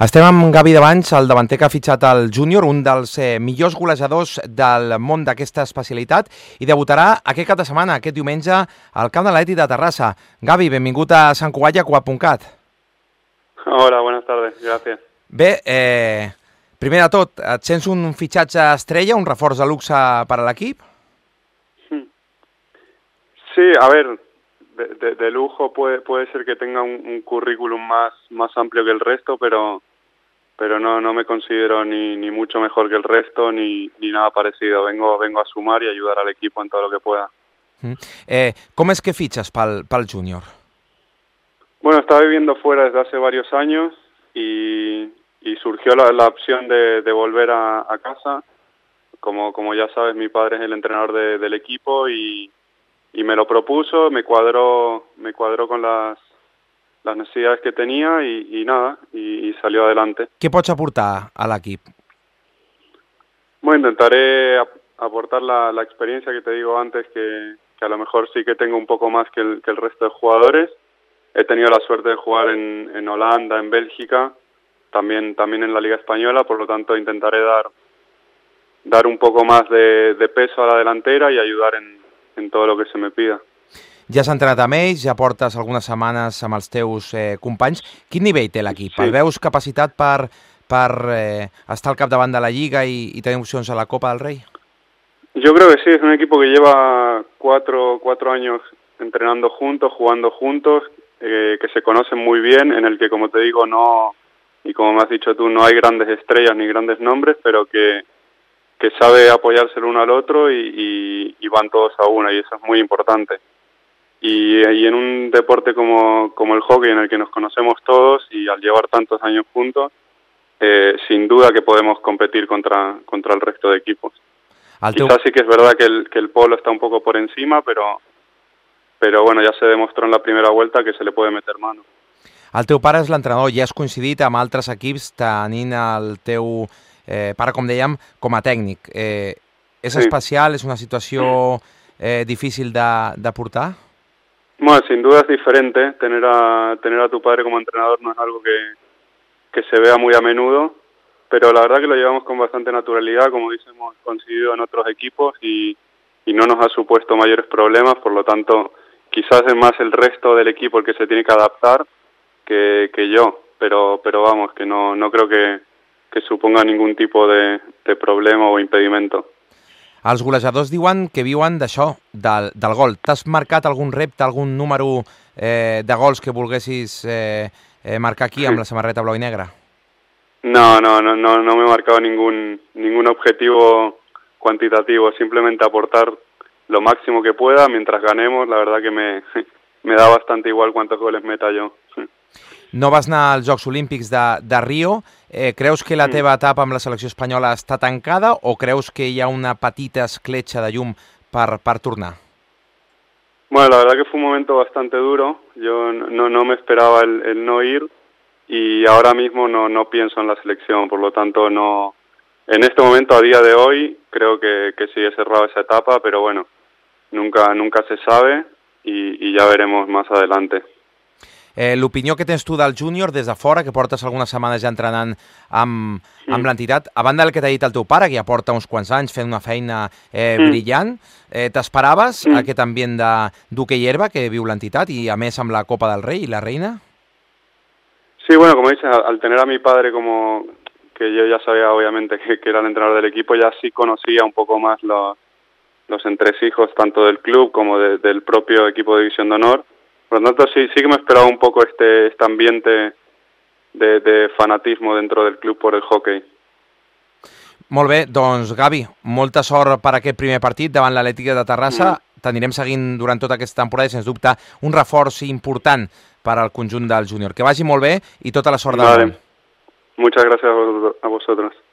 Estem amb Gavi D'Avanys, el davanter que ha fitxat el júnior, un dels millors golejadors del món d'aquesta especialitat, i debutarà aquest cap de setmana, aquest diumenge, al camp de l'Atlètic de Terrassa. Gavi, benvingut a Sant Cugat i a Cugat.cat. Hola, buenas tardes, gracias. Bé, primer de tot, et sents un fitxatge estrella, un reforç de luxe per a l'equip? Sí, a ver, de lujo puede ser que tenga un currículum más amplio que el resto, pero no me considero ni mucho mejor que el resto ni nada parecido. Vengo a sumar y ayudar al equipo en todo lo que pueda. ¿Cómo es que fichas para el júnior? Bueno, estaba viviendo fuera desde hace varios años y surgió la opción de volver a casa. Como ya sabes, mi padre es el entrenador del equipo y me lo propuso, me cuadró con las necesidades que tenía y nada, y salió adelante. Què pots aportar a l'equip? Bueno, intentaré aportar la experiencia que te digo antes, que a lo mejor sí que tengo un poco más que el resto de jugadores. He tenido la suerte de jugar en Holanda, en Bélgica, también en la Liga Española, por lo tanto intentaré dar un poco más de peso a la delantera y ayudar en todo lo que se me pida. Ja has entrenat amb ells, ja portes algunes setmanes amb els teus companys. Quin nivell té l'equip? Sí. El veus capacitat per estar al capdavant de la Lliga i tenir opcions a la Copa del Rei? Yo creo que sí, es un equipo que lleva cuatro años entrenando juntos, jugando juntos, que se conocen muy bien, en el que, como te digo, y como me has dicho tú, no hay grandes estrellas ni grandes nombres, pero que sabe apoyarse el uno al otro y van todos a una, y eso es muy importante. Y en un deporte como el hockey, en el que nos conocemos todos y al llevar tantos años juntos, sin duda que podemos competir contra el resto de equipos. Quizás sí que es verdad que el polo está un poco por encima, pero bueno, ya se demostró en la primera vuelta que se le puede meter mano. El teu pare és l'entrenador, ja has coincidit amb altres equips tenint el teu pare, com dèiem, com a tècnic. És Sí. especial, és una situació difícil de portar? Bueno, sin duda es diferente. Tener a tu padre como entrenador no es algo que se vea muy a menudo, pero la verdad que lo llevamos con bastante naturalidad, como dice, hemos coincidido en otros equipos y no nos ha supuesto mayores problemas, por lo tanto, quizás es más el resto del equipo el que se tiene que adaptar que yo, pero vamos, que no creo que suponga ningún tipo de problema o impedimento. Els golejadors diuen que viuen d'això, del gol. T'has marcat algun repte, algun número de gols que volguessis marcar aquí amb la samarreta blau i negra? No me he marcado ningún objetivo cuantitativo, simplemente aportar lo máximo que pueda mientras ganemos. La verdad que me da bastante igual cuántos goles meta yo. No vas anar als Jocs Olímpics de Rio. Creus que la teva etapa amb la selecció espanyola està tancada o creus que hi ha una petita escletxa de llum per tornar? Bueno, la verdad que fue un momento bastante duro. Yo no me esperaba el no ir y ahora mismo no pienso en la selección. Por lo tanto, no. En este momento, a día de hoy, creo que sí he cerrado esa etapa, pero bueno, nunca se sabe y ya veremos más adelante. L'opinió que tens tu del júnior des de fora, que portes algunes setmanes ja entrenant amb l'entitat, a banda del que t'ha dit el teu pare, que ja porta uns quants anys fent una feina brillant, t'esperaves aquest ambient d'hoquei herba que viu l'entitat i a més amb la Copa del Rei i la Reina? Sí, bueno, como dices, al tener a mi padre como que yo ya sabía obviamente que era el entrenador del equipo, ya sí conocía un poco más los entresijos tanto del club como del propio equipo de División de Honor. Por lo tanto, sí que me esperaba un poco este ambiente de fanatismo dentro del club por el hockey. Molt bé, doncs Gavi, molta sort per aquest primer partit davant l'Atlètic de Terrassa. T'anirem seguint durant tota aquesta temporada i, sens dubte, un reforç important per al conjunt del júnior. Que vagi molt bé i tota la sort del món. Muchas gracias a vosotros.